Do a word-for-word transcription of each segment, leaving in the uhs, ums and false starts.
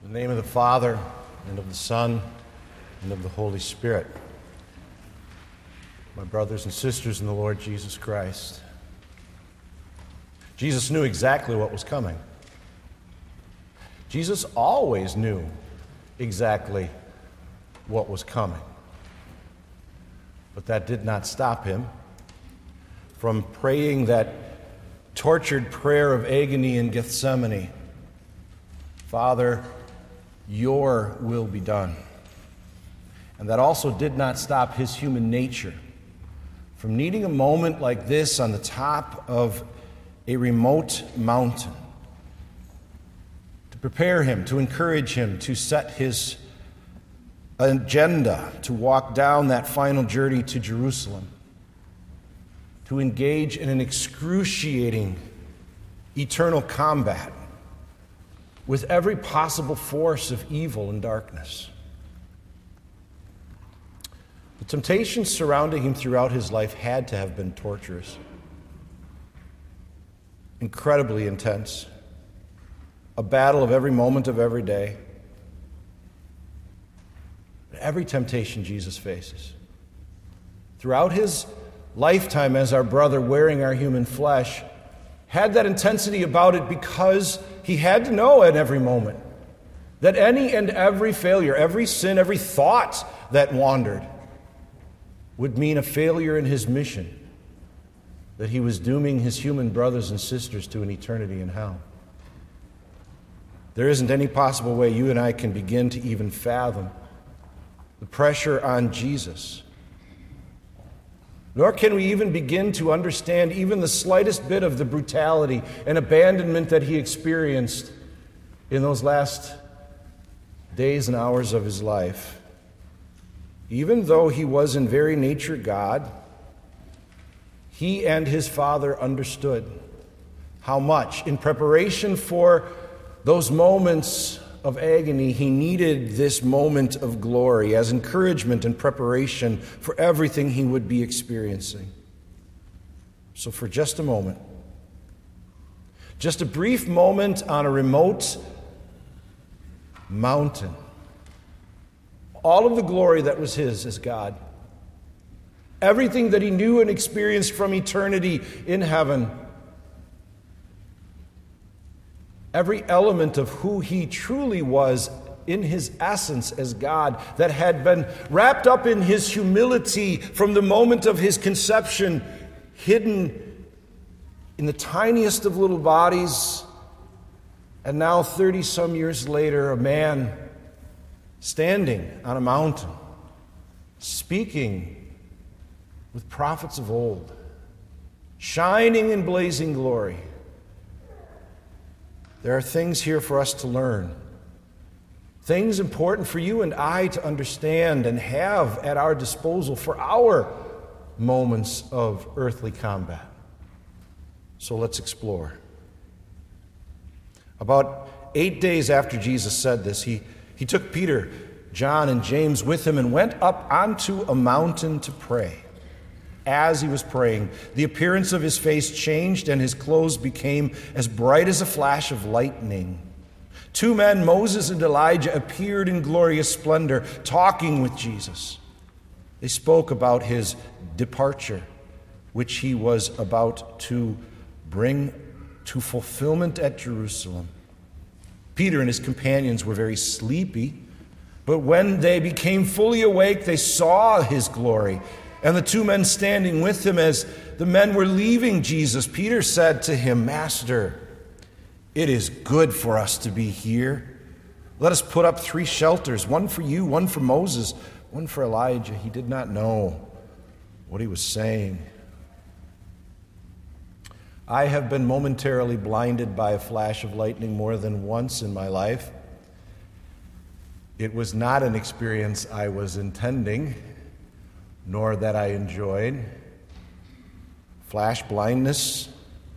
In the name of the Father, and of the Son, and of the Holy Spirit. My brothers and sisters in the Lord Jesus Christ. Jesus knew exactly what was coming. Jesus always knew exactly what was coming. But that did not stop him from praying that tortured prayer of agony in Gethsemane. Father, your will be done. And that also did not stop his human nature from needing a moment like this on the top of a remote mountain to prepare him, to encourage him, to set his agenda, to walk down that final journey to Jerusalem, to engage in an excruciating eternal combat with every possible force of evil and darkness. The temptations surrounding him throughout his life had to have been torturous, incredibly intense, a battle of every moment of every day. Every temptation Jesus faces. Throughout his lifetime as our brother wearing our human flesh, had that intensity about it because he had to know at every moment that any and every failure, every sin, every thought that wandered would mean a failure in his mission, that he was dooming his human brothers and sisters to an eternity in hell. There isn't any possible way you and I can begin to even fathom the pressure on Jesus. Nor can we even begin to understand even the slightest bit of the brutality and abandonment that he experienced in those last days and hours of his life. Even though he was in very nature God, he and his Father understood how much, in preparation for those moments of agony, he needed this moment of glory as encouragement and preparation for everything he would be experiencing. So for just a moment, just a brief moment on a remote mountain, all of the glory that was his as God, everything that he knew and experienced from eternity in heaven, every element of who he truly was in his essence as God that had been wrapped up in his humility from the moment of his conception, hidden in the tiniest of little bodies, and now thirty some years later, a man standing on a mountain, speaking with prophets of old, shining in blazing glory. There are things here for us to learn, things important for you and I to understand and have at our disposal for our moments of earthly combat. So let's explore. About eight days after Jesus said this, he, he took Peter, John, and James with him and went up onto a mountain to pray. As he was praying, the appearance of his face changed and his clothes became as bright as a flash of lightning. Two men, Moses and Elijah, appeared in glorious splendor, talking with Jesus. They spoke about his departure, which he was about to bring to fulfillment at Jerusalem. Peter and his companions were very sleepy, but when they became fully awake, they saw his glory. And the two men standing with him as the men were leaving Jesus, Peter said to him, "Master, it is good for us to be here. Let us put up three shelters, one for you, one for Moses, one for Elijah." He did not know what he was saying. I have been momentarily blinded by a flash of lightning more than once in my life. It was not an experience I was intending, nor that I enjoyed. Flash blindness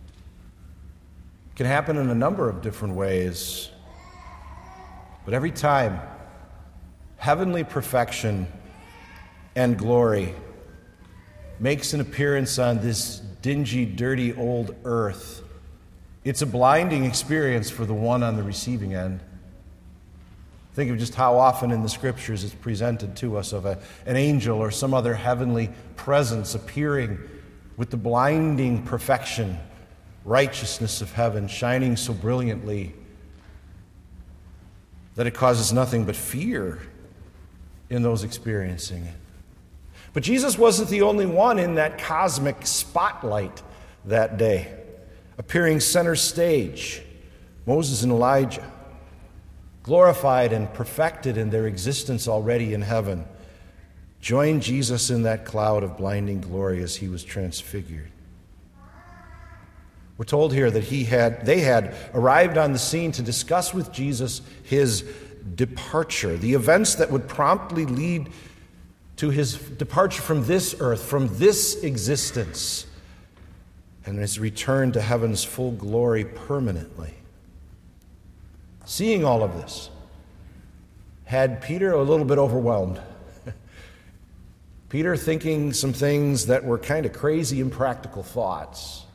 can happen in a number of different ways. But every time, heavenly perfection and glory makes an appearance on this dingy, dirty old earth, it's a blinding experience for the one on the receiving end. Think of just how often in the Scriptures it's presented to us of a, an angel or some other heavenly presence appearing with the blinding perfection, righteousness of heaven, shining so brilliantly that it causes nothing but fear in those experiencing it. But Jesus wasn't the only one in that cosmic spotlight that day, appearing center stage. Moses and Elijah, glorified and perfected in their existence already in heaven, joined Jesus in that cloud of blinding glory as he was transfigured. We're told here that he had, they had arrived on the scene to discuss with Jesus his departure, the events that would promptly lead to his departure from this earth, from this existence, and his return to heaven's full glory permanently. Seeing all of this had Peter a little bit overwhelmed. Peter thinking some things that were kind of crazy, impractical thoughts.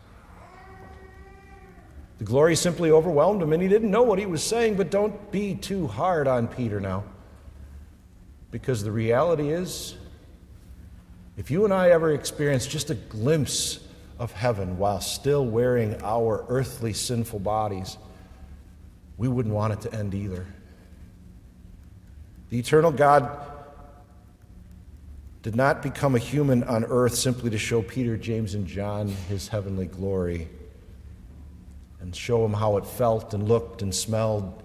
The glory simply overwhelmed him, and he didn't know what he was saying, but don't be too hard on Peter now. Because the reality is, if you and I ever experience just a glimpse of heaven while still wearing our earthly sinful bodies, we wouldn't want it to end either. The eternal God did not become a human on earth simply to show Peter, James, and John his heavenly glory and show them how it felt and looked and smelled.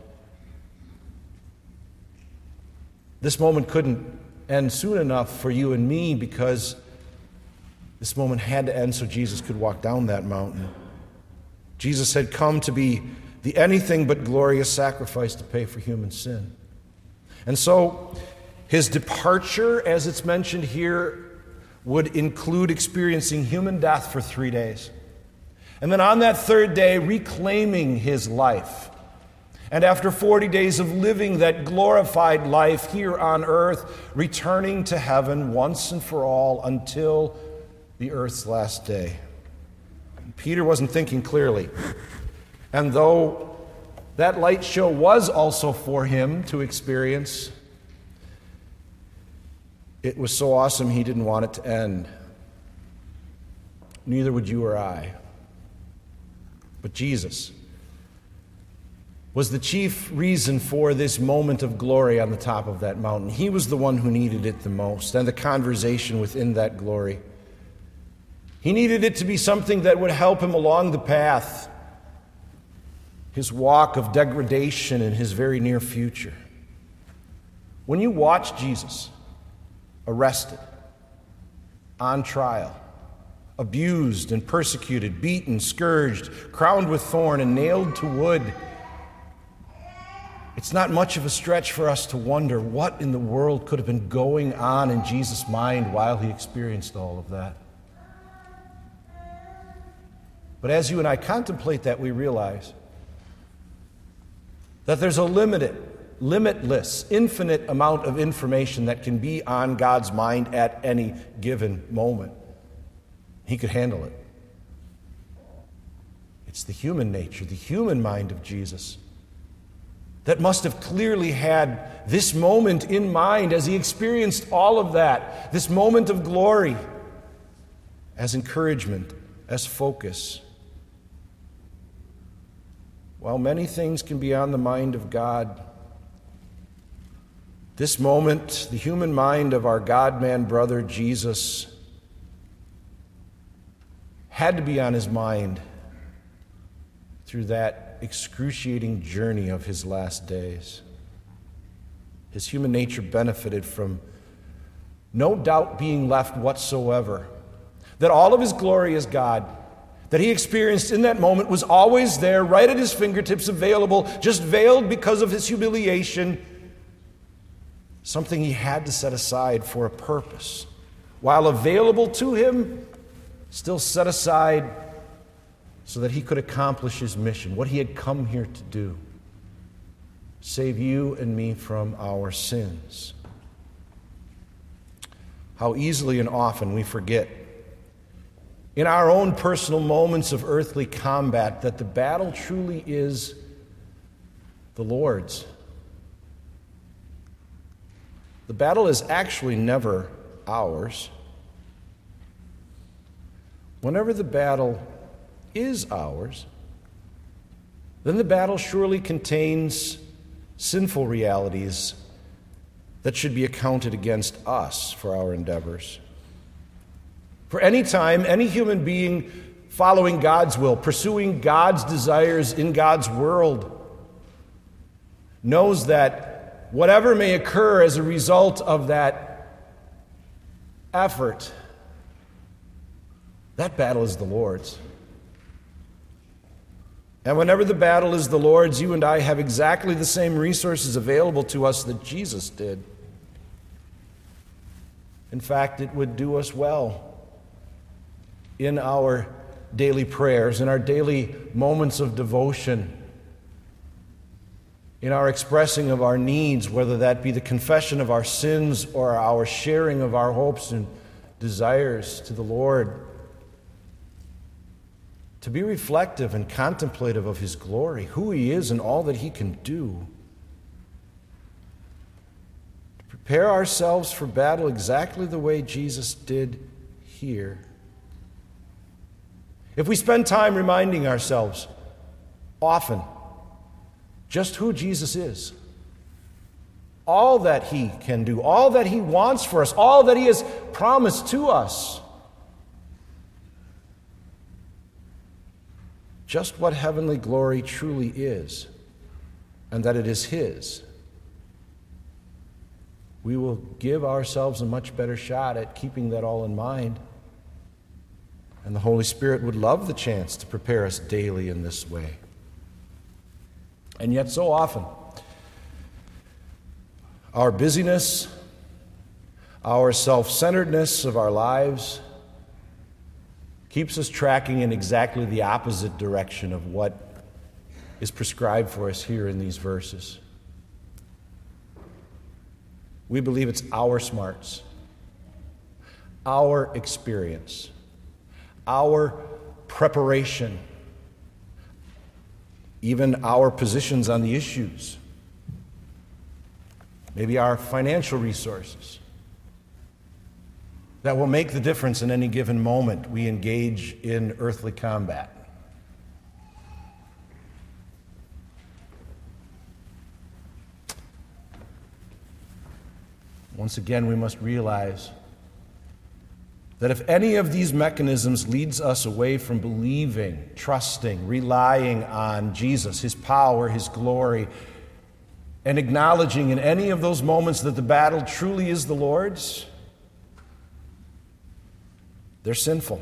This moment couldn't end soon enough for you and me because this moment had to end so Jesus could walk down that mountain. Jesus had come to be the anything but glorious sacrifice to pay for human sin. And so his departure, as it's mentioned here, would include experiencing human death for three days. And then on that third day, reclaiming his life. And after forty days of living that glorified life here on earth, returning to heaven once and for all until the earth's last day. Peter wasn't thinking clearly. And though that light show was also for him to experience, it was so awesome he didn't want it to end. Neither would you or I. But Jesus was the chief reason for this moment of glory on the top of that mountain. He was the one who needed it the most, and the conversation within that glory. He needed it to be something that would help him along the path, his walk of degradation in his very near future. When you watch Jesus arrested, on trial, abused and persecuted, beaten, scourged, crowned with thorn, and nailed to wood, it's not much of a stretch for us to wonder what in the world could have been going on in Jesus' mind while he experienced all of that. But as you and I contemplate that, we realize that there's a limited, limitless, infinite amount of information that can be on God's mind at any given moment. He could handle it. It's the human nature, the human mind of Jesus that must have clearly had this moment in mind as he experienced all of that, this moment of glory, as encouragement, as focus. While many things can be on the mind of God, this moment, the human mind of our God-man brother Jesus, had to be on his mind through that excruciating journey of his last days. His human nature benefited from no doubt being left whatsoever that all of his glory as God that he experienced in that moment was always there, right at his fingertips, available, just veiled because of his humiliation, something he had to set aside for a purpose. While available to him, still set aside so that he could accomplish his mission, what he had come here to do, save you and me from our sins. How easily and often we forget in our own personal moments of earthly combat that the battle truly is the Lord's. the battle is actually never ours. Whenever the battle is ours, then the battle surely contains sinful realities that should be accounted against us for our endeavors. For any time, any human being following God's will, pursuing God's desires in God's world, knows that whatever may occur as a result of that effort, that battle is the Lord's. And whenever the battle is the Lord's, you and I have exactly the same resources available to us that Jesus did. In fact, it would do us well in our daily prayers, in our daily moments of devotion, in our expressing of our needs, whether that be the confession of our sins or our sharing of our hopes and desires to the Lord, to be reflective and contemplative of His glory, who He is and all that He can do. To prepare ourselves for battle exactly the way Jesus did here. If we spend time reminding ourselves often just who Jesus is, all that He can do, all that He wants for us, all that He has promised to us, just what heavenly glory truly is, and that it is His, we will give ourselves a much better shot at keeping that all in mind. And the Holy Spirit would love the chance to prepare us daily in this way. And yet so often, our busyness, our self-centeredness of our lives keeps us tracking in exactly the opposite direction of what is prescribed for us here in these verses. We believe it's our smarts, our experience, our preparation, even our positions on the issues, maybe our financial resources, that will make the difference in any given moment we engage in earthly combat. Once again, we must realize that if any of these mechanisms leads us away from believing, trusting, relying on Jesus, His power, His glory, and acknowledging in any of those moments that the battle truly is the Lord's, they're sinful.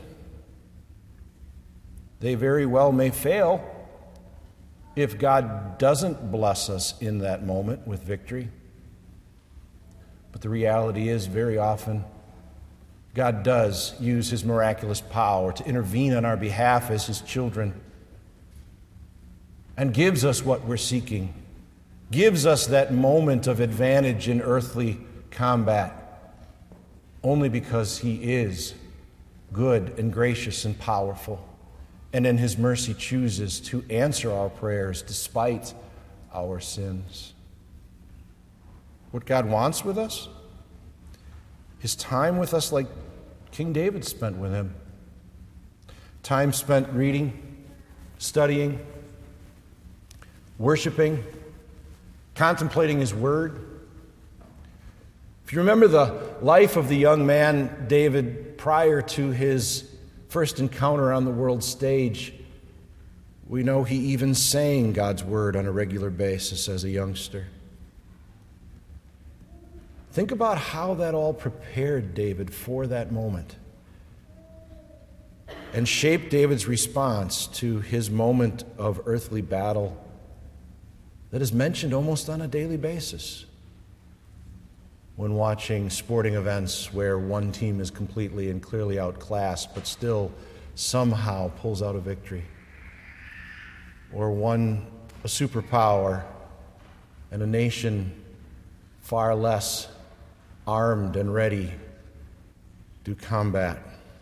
They very well may fail if God doesn't bless us in that moment with victory. But the reality is, very often, God does use His miraculous power to intervene on our behalf as His children and gives us what we're seeking, gives us that moment of advantage in earthly combat, only because He is good and gracious and powerful, and in His mercy chooses to answer our prayers despite our sins. What God wants with us is time with us like King David spent with Him. Time spent reading, studying, worshiping, contemplating His Word. If you remember the life of the young man David prior to his first encounter on the world stage, we know he even sang God's Word on a regular basis as a youngster. Think about how that all prepared David for that moment and shaped David's response to his moment of earthly battle that is mentioned almost on a daily basis when watching sporting events where one team is completely and clearly outclassed but still somehow pulls out a victory, or one a superpower and a nation far less armed and ready to combat.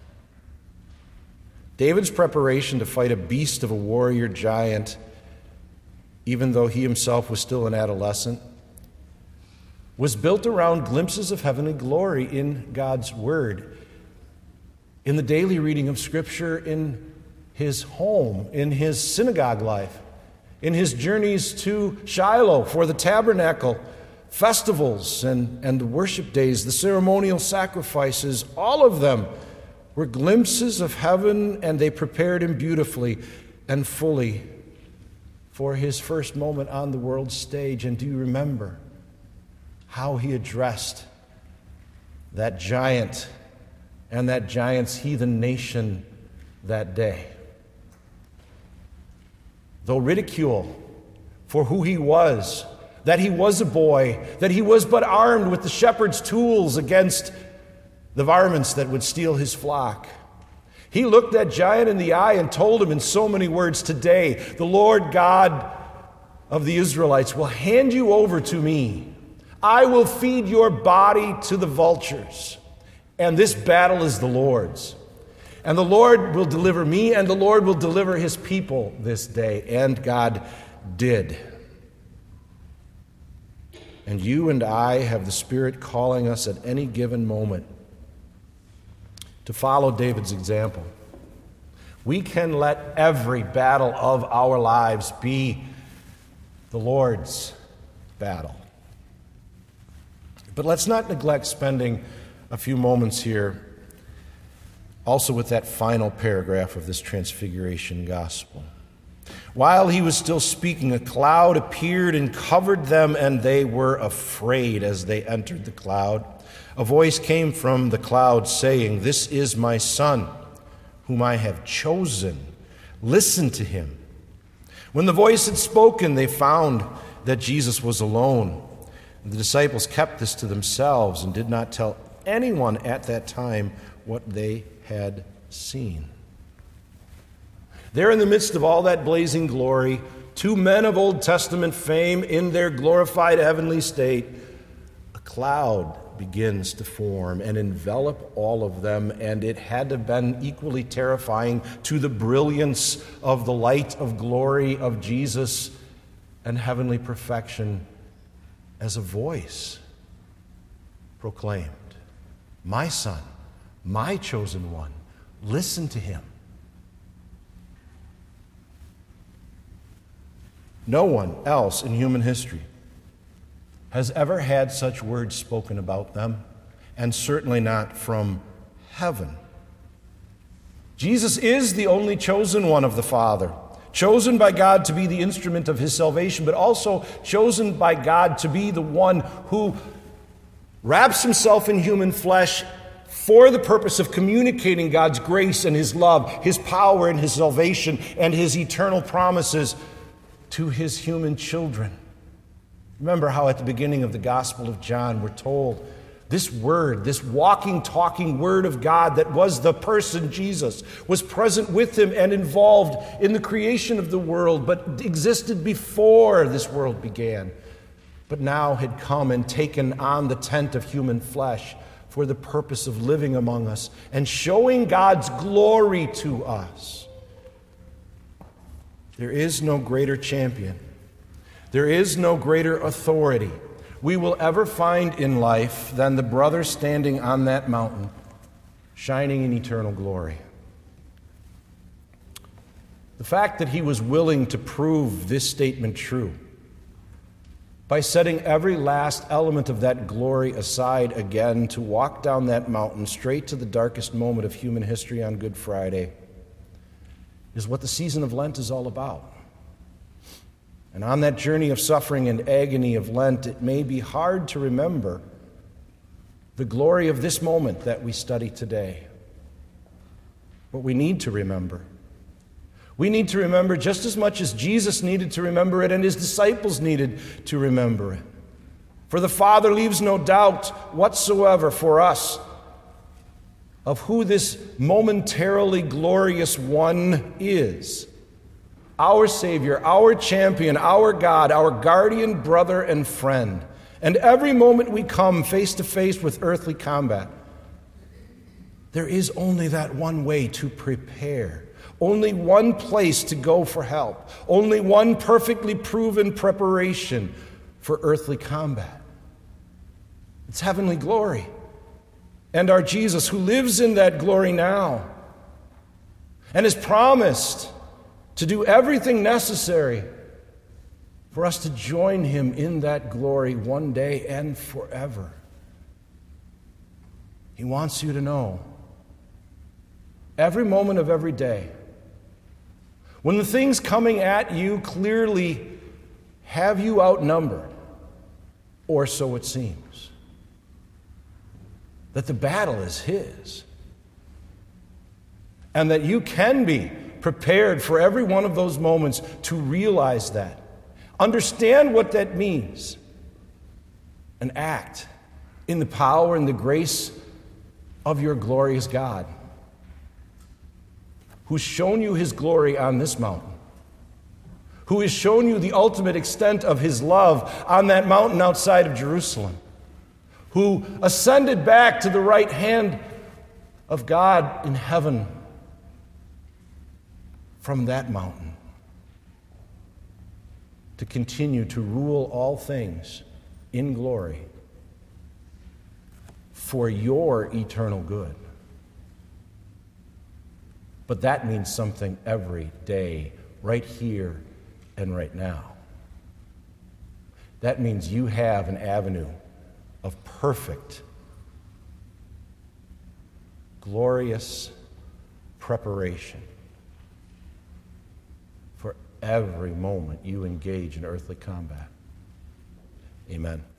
David's preparation to fight a beast of a warrior giant, even though he himself was still an adolescent, was built around glimpses of heavenly glory in God's Word, in the daily reading of Scripture, in his home, in his synagogue life, in his journeys to Shiloh for the tabernacle, festivals and, and the worship days, the ceremonial sacrifices. All of them were glimpses of heaven, and they prepared him beautifully and fully for his first moment on the world stage. And do you remember how he addressed that giant and that giant's heathen nation that day? Though ridicule for who he was, that he was a boy, that he was but armed with the shepherd's tools against the varmints that would steal his flock, he looked that giant in the eye and told him in so many words, "Today, the Lord God of the Israelites will hand you over to me. I will feed your body to the vultures, and this battle is the Lord's. And the Lord will deliver me, and the Lord will deliver his people this day." And God did. And you and I have the Spirit calling us at any given moment to follow David's example. We can let every battle of our lives be the Lord's battle. But let's not neglect spending a few moments here also with that final paragraph of this Transfiguration Gospel. While he was still speaking, a cloud appeared and covered them, and they were afraid as they entered the cloud. A voice came from the cloud saying, "This is my Son, whom I have chosen. Listen to him." When the voice had spoken, they found that Jesus was alone. The disciples kept this to themselves and did not tell anyone at that time what they had seen. There in the midst of all that blazing glory, two men of Old Testament fame in their glorified heavenly state, a cloud begins to form and envelop all of them, and it had to have been equally terrifying to the brilliance of the light of glory of Jesus and heavenly perfection as a voice proclaimed, "My Son, my chosen one, listen to him." No one else in human history has ever had such words spoken about them, and certainly not from heaven. Jesus is the only chosen one of the Father, chosen by God to be the instrument of his salvation, but also chosen by God to be the one who wraps himself in human flesh for the purpose of communicating God's grace and his love, his power and his salvation, and his eternal promises to his human children. Remember how at the beginning of the Gospel of John we're told this word, this walking, talking word of God that was the person Jesus, was present with him and involved in the creation of the world, but existed before this world began, but now had come and taken on the tent of human flesh for the purpose of living among us and showing God's glory to us. There is no greater champion. There is no greater authority we will ever find in life than the brother standing on that mountain, shining in eternal glory. The fact that he was willing to prove this statement true by setting every last element of that glory aside again to walk down that mountain straight to the darkest moment of human history on Good Friday is what the season of Lent is all about. And on that journey of suffering and agony of Lent, it may be hard to remember the glory of this moment that we study today. But we need to remember. We need to remember just as much as Jesus needed to remember it and his disciples needed to remember it. For the Father leaves no doubt whatsoever for us of who this momentarily glorious one is. Our Savior, our champion, our God, our guardian, brother, and friend. And every moment we come face to face with earthly combat, there is only that one way to prepare, only one place to go for help, only one perfectly proven preparation for earthly combat. It's heavenly glory. And our Jesus, who lives in that glory now and has promised to do everything necessary for us to join him in that glory one day and forever. He wants you to know every moment of every day, when the things coming at you clearly have you outnumbered, or so it seems, that the battle is his, and that you can be prepared for every one of those moments to realize that, understand what that means, and act in the power and the grace of your glorious God, who's shown you his glory on this mountain, who has shown you the ultimate extent of his love on that mountain outside of Jerusalem, who ascended back to the right hand of God in heaven from that mountain to continue to rule all things in glory for your eternal good. But that means something every day, right here and right now. That means you have an avenue of perfect, glorious preparation for every moment you engage in earthly combat. Amen.